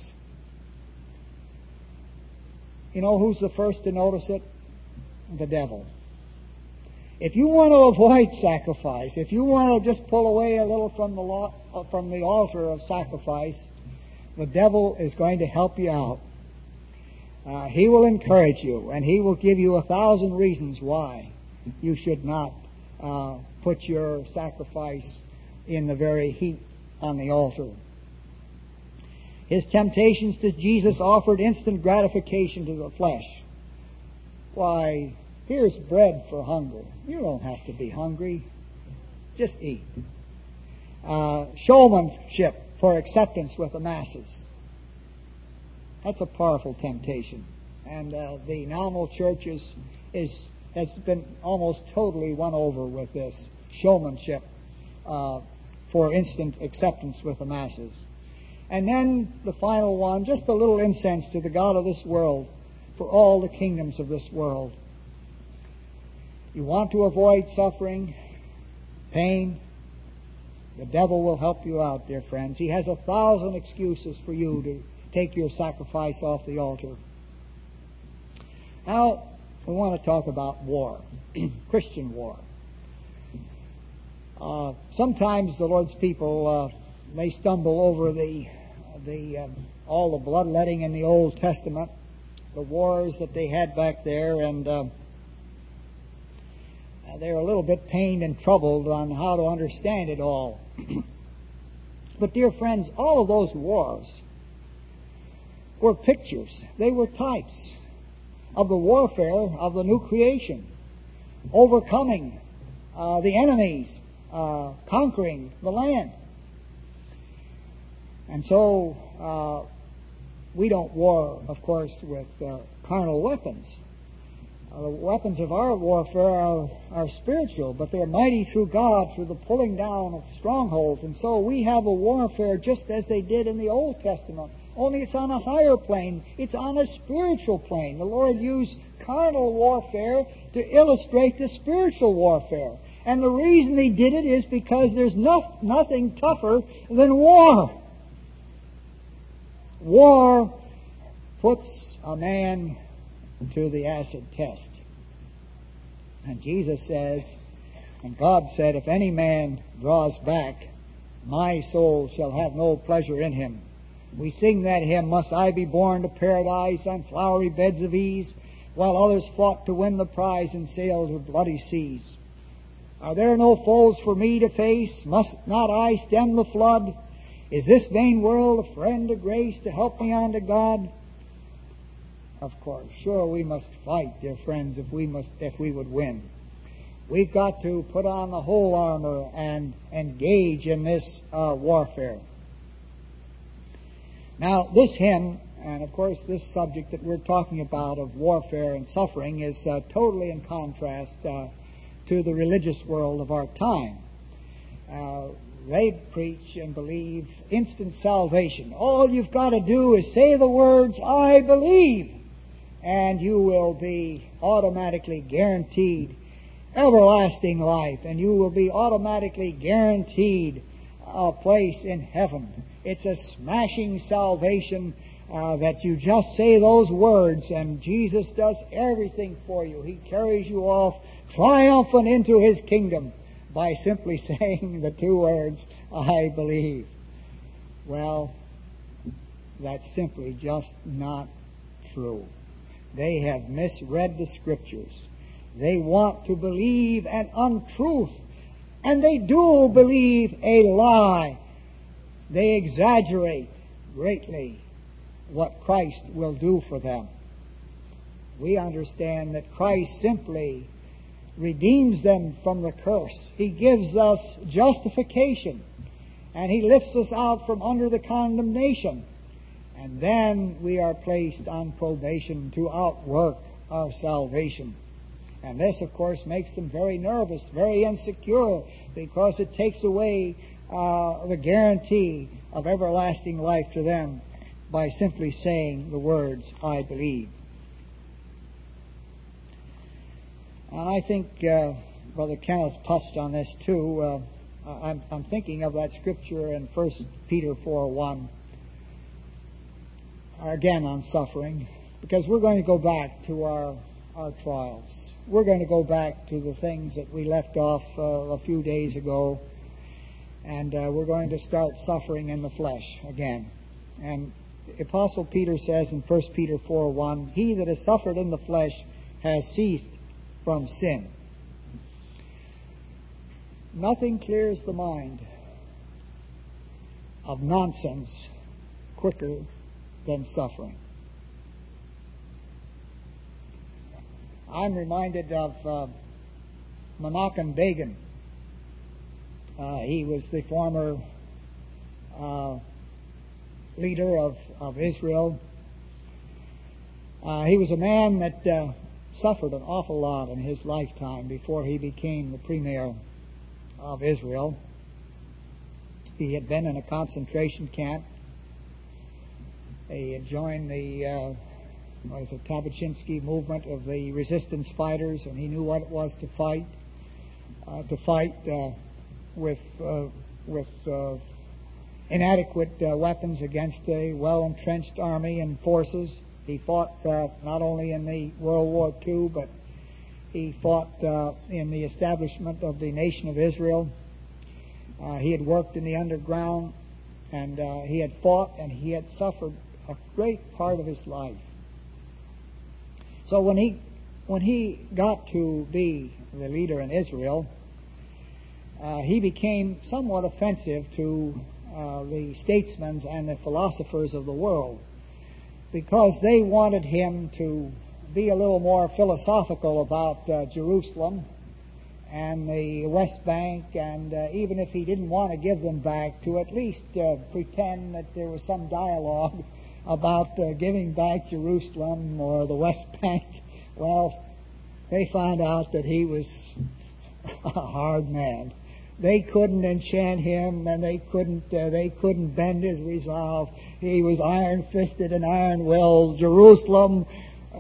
Speaker 2: you know who's the first to notice it? The devil. If you want to avoid sacrifice, if you want to just pull away a little from the law, from the altar of sacrifice, the devil is going to help you out. Uh, he will encourage you, and he will give you a thousand reasons why you should not uh, put your sacrifice in the very heat on the altar. His temptations to Jesus offered instant gratification to the flesh. Why, here's bread for hunger. You don't have to be hungry. Just eat. Uh, showmanship for acceptance with the masses. That's a powerful temptation. And uh, the nominal church is, is, has been almost totally won over with this showmanship uh, for instant acceptance with the masses. And then the final one, just a little incense to the God of this world for all the kingdoms of this world. You want to avoid suffering, pain, the devil will help you out, dear friends. He has a thousand excuses for you to take your sacrifice off the altar. Now, we want to talk about war, Christian war. Uh, sometimes the Lord's people uh, may stumble over the the um, all the bloodletting in the Old Testament, the wars that they had back there, and uh, they're a little bit pained and troubled on how to understand it all. But, dear friends, all of those wars were pictures. They were types of the warfare of the new creation, overcoming uh, the enemies, uh, conquering the land. And so uh, we don't war, of course, with uh, carnal weapons. Uh, the weapons of our warfare are, are spiritual, but they're mighty through God through the pulling down of strongholds. And so we have a warfare just as they did in the Old Testament, only it's on a higher plane. It's on a spiritual plane. The Lord used carnal warfare to illustrate the spiritual warfare. And the reason he did it is because there's no, nothing tougher than war. War puts a man to the acid test. And Jesus says, and God said, if any man draws back, my soul shall have no pleasure in him. We sing that hymn, must I be born to paradise on flowery beds of ease, while others fought to win the prize and sailed to bloody seas. Are there no foes for me to face? Must not I stem the flood? Is this vain world a friend of grace to help me on to God? Of course, sure we must fight, dear friends, if we must, if we would win. We've got to put on the whole armor and engage in this uh, warfare. Now, this hymn, and of course this subject that we're talking about of warfare and suffering, is uh, totally in contrast uh, to the religious world of our time. Uh, they preach and believe instant salvation. All you've got to do is say the words, I believe, and you will be automatically guaranteed everlasting life, and you will be automatically guaranteed a place in heaven. It's a smashing salvation uh, that you just say those words, and Jesus does everything for you. He carries you off triumphant into His kingdom by simply saying the two words, I believe. Well, that's simply just not true. They have misread the Scriptures. They want to believe an untruth, and they do believe a lie. They exaggerate greatly what Christ will do for them. We understand that Christ simply redeems them from the curse. He gives us justification, and He lifts us out from under the condemnation. And then we are placed on probation to outwork our salvation. And this, of course, makes them very nervous, very insecure, because it takes away uh, the guarantee of everlasting life to them by simply saying the words, I believe. And I think uh, Brother Kenneth touched on this too. Uh, I'm, I'm thinking of that scripture in First Peter four one, again on suffering, because we're going to go back to our, our trials. We're going to go back to the things that we left off uh, a few days ago, and uh, we're going to start suffering in the flesh again. And the Apostle Peter says in First Peter four one, he that has suffered in the flesh has ceased from sin. Nothing clears the mind of nonsense quicker than suffering. I'm reminded of uh, Menachem Begin. Uh, he was the former uh, leader of, of Israel. Uh, he was a man that uh, suffered an awful lot in his lifetime before he became the premier of Israel. He had been in a concentration camp. He had joined the uh, what is it, Tabachinsky movement of the resistance fighters, and he knew what it was to fight, uh, to fight uh, with uh, with uh, inadequate uh, weapons against a well-entrenched army and forces. He fought uh, not only in the World War Two, but he fought uh, in the establishment of the nation of Israel. Uh, he had worked in the underground, and uh, he had fought, and he had suffered a great part of his life. So when he when he got to be the leader in Israel, uh, he became somewhat offensive to uh, the statesmen and the philosophers of the world, because they wanted him to be a little more philosophical about uh, Jerusalem and the West Bank, and uh, even if he didn't want to give them back, to at least uh, pretend that there was some dialogue about uh, giving back Jerusalem or the West Bank. Well, they found out that he was a hard man. They couldn't enchant him, and they couldn't uh, they couldn't bend his resolve. He was iron-fisted and iron-willed. Jerusalem uh,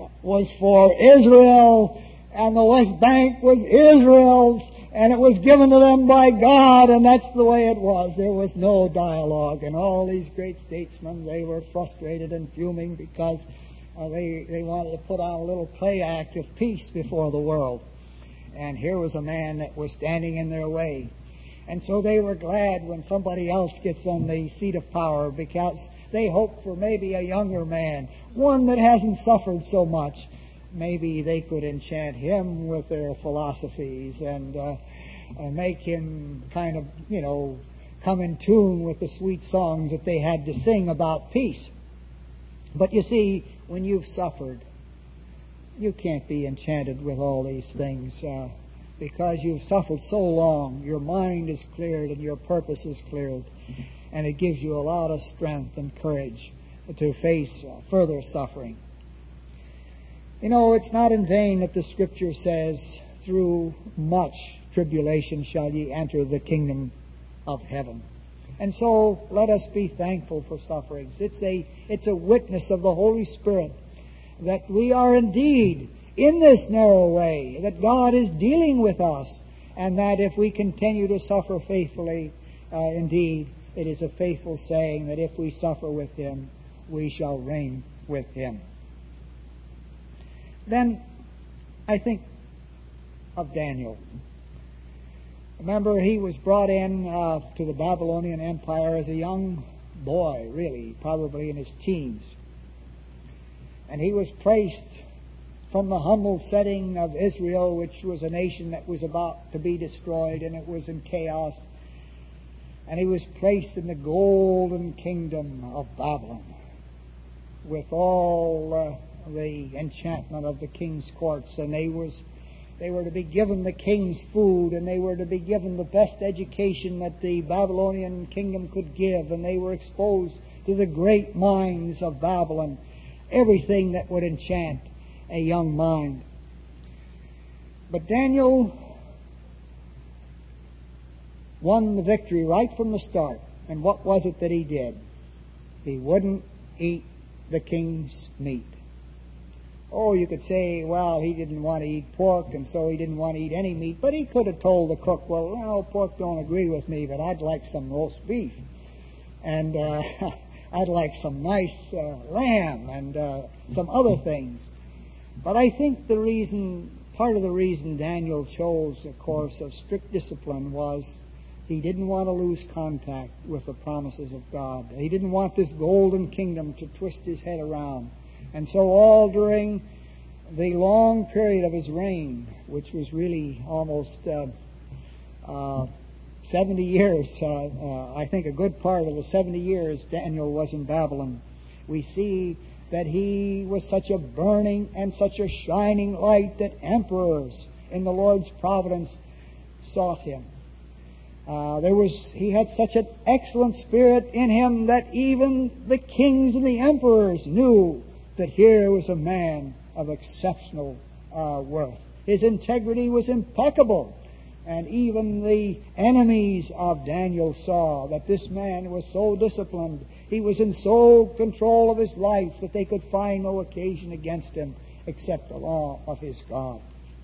Speaker 2: was for Israel, and the West Bank was Israel's, and it was given to them by God, and that's the way it was. There was no dialogue, and all these great statesmen, they were frustrated and fuming because uh, they, they wanted to put on a little play act of peace before the world. And here was a man that was standing in their way. And so they were glad when somebody else gets on the seat of power, because they hope for maybe a younger man, one that hasn't suffered so much. Maybe they could enchant him with their philosophies and uh, uh, make him kind of, you know, come in tune with the sweet songs that they had to sing about peace. But you see, when you've suffered, you can't be enchanted with all these things uh, because you've suffered so long. Your mind is cleared and your purpose is cleared, and it gives you a lot of strength and courage to face uh, further suffering. You know, it's not in vain that the Scripture says, through much tribulation shall ye enter the kingdom of heaven. And so let us be thankful for sufferings. It's a, it's a witness of the Holy Spirit that we are indeed in this narrow way, that God is dealing with us, and that if we continue to suffer faithfully, uh, indeed, it is a faithful saying that if we suffer with Him, we shall reign with Him. Then I think of Daniel. Remember, he was brought in uh, to the Babylonian Empire as a young boy, really, probably in his teens. And he was placed from the humble setting of Israel, which was a nation that was about to be destroyed, and it was in chaos. And he was placed in the golden kingdom of Babylon with all uh, the enchantment of the king's courts. And they was they were to be given the king's food, and they were to be given the best education that the Babylonian kingdom could give, and they were exposed to the great minds of Babylon, everything that would enchant a young mind. But Daniel won the victory right from the start. And what was it that he did? He wouldn't eat the king's meat. Oh, you could say, well, he didn't want to eat pork, and so he didn't want to eat any meat. But he could have told the cook, well, no, pork don't agree with me, but I'd like some roast beef. And uh, I'd like some nice uh, lamb and uh, some other things. But I think the reason, part of the reason Daniel chose a course of strict discipline was he didn't want to lose contact with the promises of God. He didn't want this golden kingdom to twist his head around. And so all during the long period of his reign, which was really almost uh, uh, seventy years, uh, uh, I think a good part of the seventy years Daniel was in Babylon, we see that he was such a burning and such a shining light that emperors in the Lord's providence sought him. Uh, there was he had such an excellent spirit in him that even the kings and the emperors knew that here was a man of exceptional uh, worth. His integrity was impeccable, and even the enemies of Daniel saw that this man was so disciplined, he was in sole control of his life, that they could find no occasion against him except the law of his God.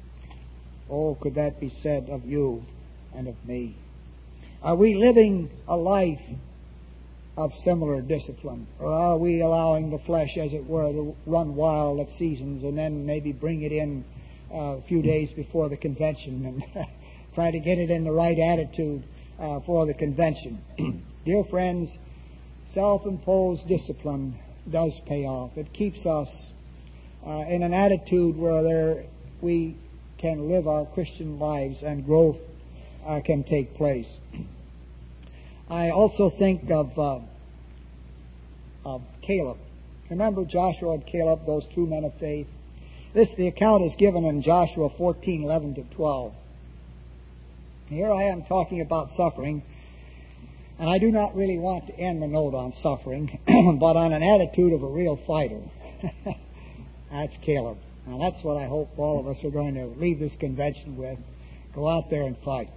Speaker 2: Oh, could that be said of you and of me? Are we living a life of similar discipline? Or are we allowing the flesh, as it were, to run wild at seasons and then maybe bring it in uh, a few days before the convention and try to get it in the right attitude uh, for the convention? Dear friends, self-imposed discipline does pay off. It keeps us uh, in an attitude where there, we can live our Christian lives and growth uh, can take place. I also think of, uh, of Caleb. Remember Joshua and Caleb, those two men of faith? This, the account is given in Joshua fourteen, eleven to twelve. Here I am talking about suffering, and I do not really want to end the note on suffering, but on an attitude of a real fighter. That's Caleb. Now that's what I hope all of us are going to leave this convention with. Go out there and fight.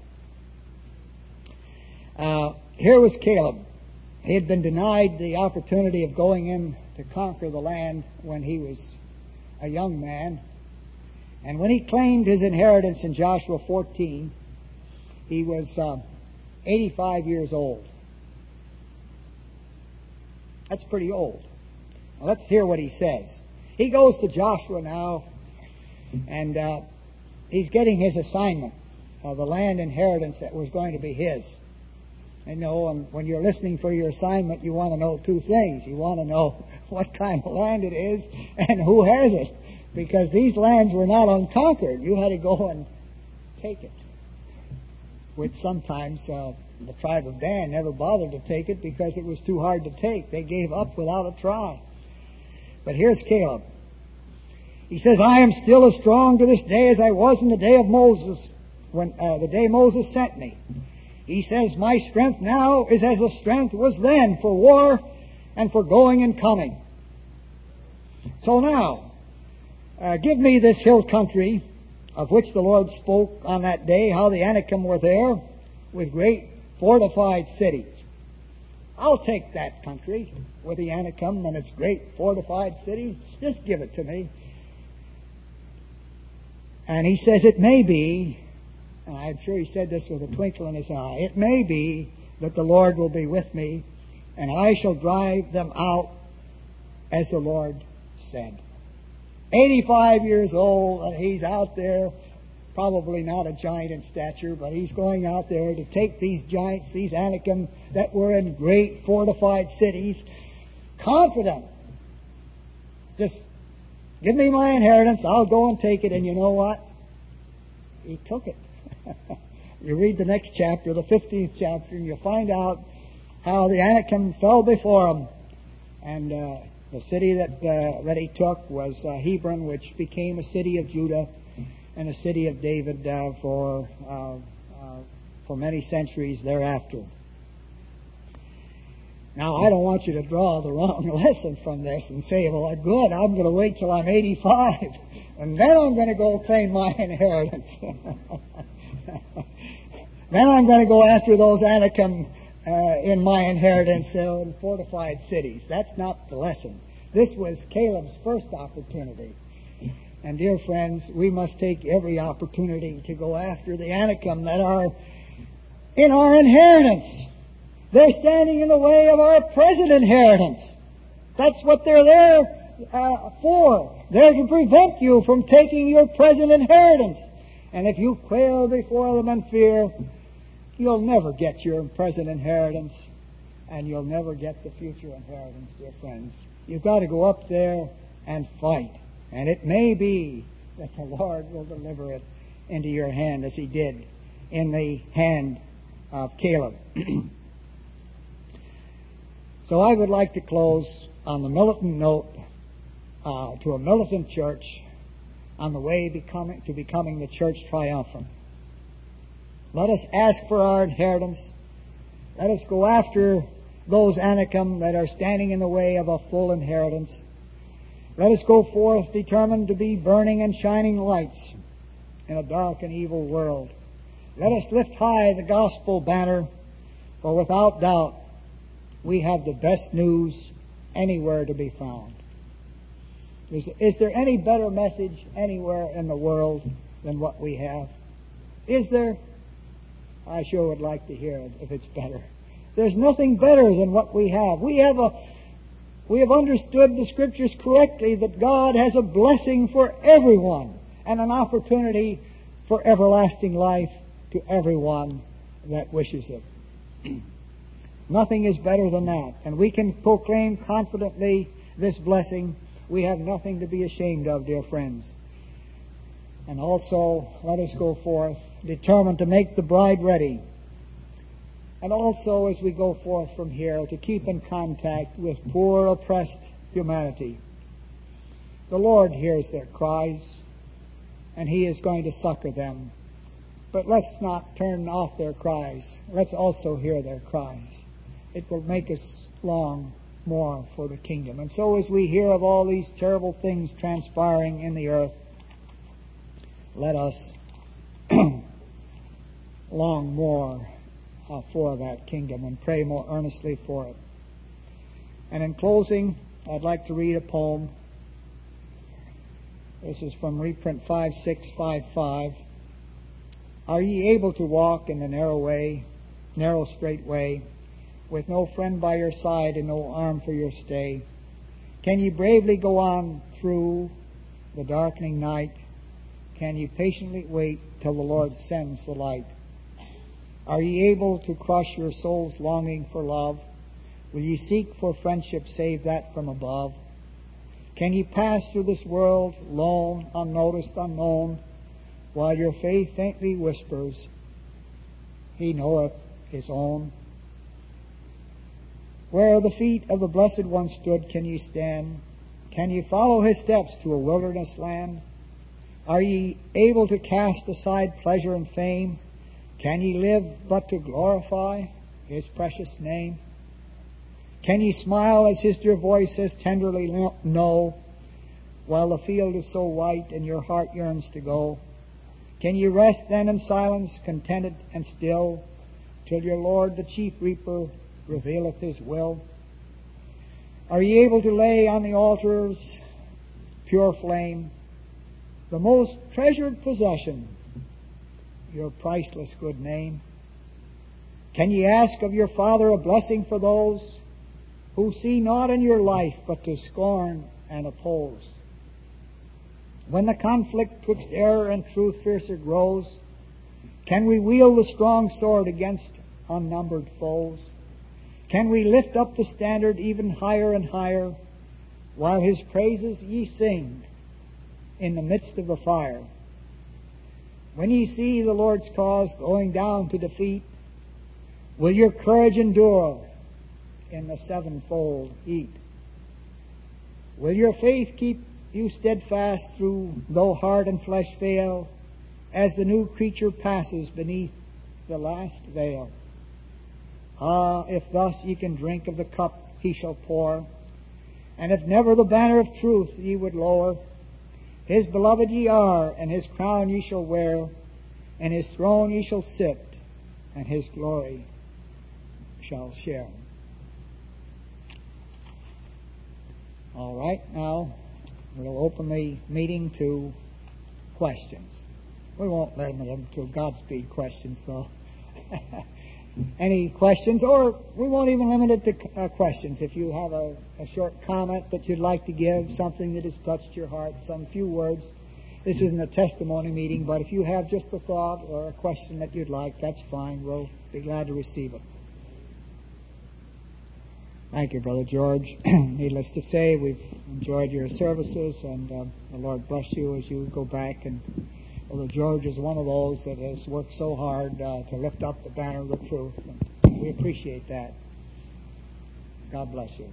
Speaker 2: Uh, here was Caleb. He had been denied the opportunity of going in to conquer the land when he was a young man. And when he claimed his inheritance in Joshua fourteen, he was uh, eighty-five years old. That's pretty old. Now let's hear what he says. He goes to Joshua now, and uh, he's getting his assignment of the land inheritance that was going to be his. I know um, when you're listening for your assignment, you want to know two things. You want to know what kind of land it is and who has it. Because these lands were not unconquered. You had to go and take it. Which sometimes uh, the tribe of Dan never bothered to take it because it was too hard to take. They gave up without a try. But here's Caleb. He says, I am still as strong to this day as I was in the day of Moses, when uh, the day Moses sent me. He says, my strength now is as the strength was then for war and for going and coming. So now, uh, give me this hill country of which the Lord spoke on that day, how the Anakim were there with great fortified cities. I'll take that country with the Anakim and its great fortified cities. Just give it to me. And he says, it may be, and I'm sure he said this with a twinkle in his eye, it may be that the Lord will be with me, and I shall drive them out as the Lord said. eighty-five years old, and he's out there, probably not a giant in stature, but he's going out there to take these giants, these Anakim that were in great fortified cities, confident. Just give me my inheritance, I'll go and take it, and you know what? He took it. You read the next chapter, the fifteenth chapter, and you find out how the Anakim fell before him. And uh, the city that uh, that he took was uh, Hebron, which became a city of Judah and a city of David uh, for uh, uh, for many centuries thereafter. Now, I don't want you to draw the wrong lesson from this and say, well, good, I'm going to wait till I'm eighty-five, and then I'm going to go claim my inheritance. Then I'm going to go after those Anakim uh, in my inheritance uh, in fortified cities. That's not the lesson. This was Caleb's first opportunity. And dear friends, we must take every opportunity to go after the Anakim that are in our inheritance. They're standing in the way of our present inheritance. That's what they're there uh, for. They're to prevent you from taking your present inheritance. And if you quail before them in fear, you'll never get your present inheritance, and you'll never get the future inheritance, dear friends. You've got to go up there and fight. And it may be that the Lord will deliver it into your hand as He did in the hand of Caleb. So I would like to close on the militant note uh, to a militant church on the way becoming, to becoming the church triumphant. Let us ask for our inheritance. Let us go after those Anakim that are standing in the way of a full inheritance. Let us go forth determined to be burning and shining lights in a dark and evil world. Let us lift high the gospel banner, for without doubt we have the best news anywhere to be found. Is, is there any better message anywhere in the world than what we have? Is there? I sure would like to hear it if it's better. There's nothing better than what we have. We have a We have understood the Scriptures correctly that God has a blessing for everyone and an opportunity for everlasting life to everyone that wishes it. Nothing is better than that. And we can proclaim confidently this blessing. We have nothing to be ashamed of, dear friends. And also, let us go forth determined to make the bride ready. And also, as we go forth from here, to keep in contact with poor, oppressed humanity. The Lord hears their cries, and He is going to succor them. But let's not turn off their cries. Let's also hear their cries. It will make us long more for the kingdom. And so as we hear of all these terrible things transpiring in the earth, let us long more Uh, for that kingdom and pray more earnestly for it. And in closing, I'd like to read a poem This is from reprint five six five five. Are ye able to walk in the narrow way, narrow straight way, with no friend by your side and no arm for your stay? Can ye bravely go on through the darkening night? Can ye patiently wait till the Lord sends the light? Are ye able to crush your soul's longing for love? Will ye seek for friendship save that from above? Can ye pass through this world lone, unnoticed, unknown, while your faith faintly whispers, He knoweth His own? Where the feet of the Blessed One stood, can ye stand? Can ye follow His steps to a wilderness land? Are ye able to cast aside pleasure and fame? Can ye live but to glorify His precious name? Can ye smile as His dear voice says tenderly, no, while the field is so white and your heart yearns to go? Can ye rest then in silence, contented and still, till your Lord, the chief reaper, revealeth His will? Are ye able to lay on the altar's pure flame the most treasured possession, your priceless good name? Can ye ask of your Father a blessing for those who see naught in your life but to scorn and oppose? When the conflict twixt error and truth fiercer grows, can we wield the strong sword against unnumbered foes? Can we lift up the standard even higher and higher, while His praises ye sing in the midst of the fire? When ye see the Lord's cause going down to defeat, will your courage endure in the sevenfold heat? Will your faith keep you steadfast through, though heart and flesh fail, as the new creature passes beneath the last veil? Ah, if thus ye can drink of the cup He shall pour, and if never the banner of truth ye would lower, His beloved ye are, and His crown ye shall wear, and His throne ye shall sit, and His glory shall share. All right, now we'll open the meeting to questions. We won't limit them to Godspeed questions, though. Any questions, or we won't even limit it to uh, questions. If you have a, a short comment that you'd like to give, something that has touched your heart, some few words. This isn't a testimony meeting, but if you have just a thought or a question that you'd like, that's fine. We'll be glad to receive it. Thank you, Brother George. Needless to say, we've enjoyed your services, and uh, the Lord bless you as you go back. And Brother George is one of those that has worked so hard uh, to lift up the banner of the truth, and we appreciate that. God bless you.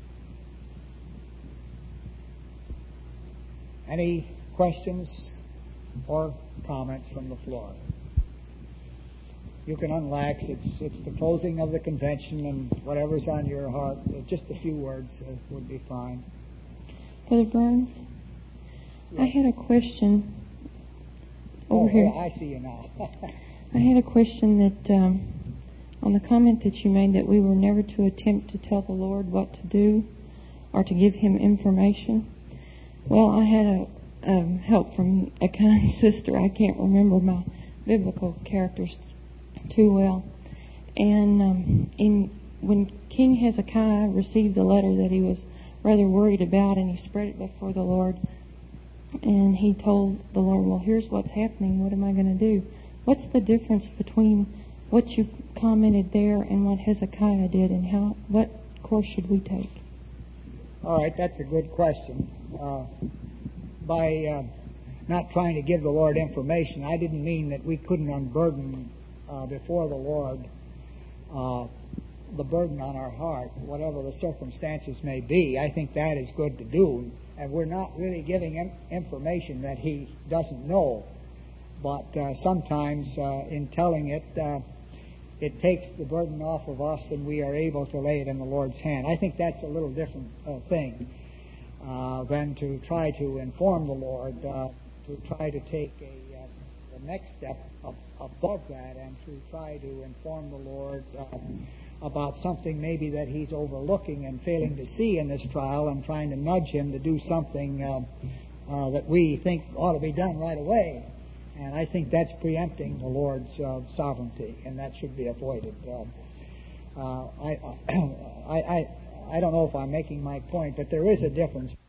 Speaker 2: Any questions or comments from the floor? You can unlax. It's it's the closing of the convention, and whatever's on your heart, just a few words uh, would be fine.
Speaker 3: Brother Burns,
Speaker 2: Yes.
Speaker 3: I had a question over
Speaker 2: oh,
Speaker 3: here.
Speaker 2: Oh, I see you now.
Speaker 3: I had a question that um, on the comment that you made that we were never to attempt to tell the Lord what to do or to give Him information. Well, I had a um, help from a kind sister. I can't remember my biblical characters too well. And um, in when King Hezekiah received the letter that he was rather worried about, and he spread it before the Lord, and he told the Lord, well, here's what's happening. What am I going to do? What's the difference between what you commented there and what Hezekiah did, and how what course should we take?
Speaker 2: All right, that's a good question. Uh, by uh, not trying to give the Lord information, I didn't mean that we couldn't unburden uh, before the Lord uh, the burden on our heart, whatever the circumstances may be. I think that is good to do, and we're not really giving him information that He doesn't know. But uh, sometimes uh, in telling it, uh, it takes the burden off of us, and we are able to lay it in the Lord's hand. I think that's a little different uh, thing uh, than to try to inform the Lord, uh, to try to take a, uh, the next step up, above that, and to try to inform the Lord uh, about something maybe that He's overlooking and failing to see in this trial, and trying to nudge Him to do something uh, uh, that we think ought to be done right away. And I think that's preempting the Lord's uh, sovereignty, and that should be avoided. Uh, uh, I, I, I, I don't know if I'm making my point, but there is a difference.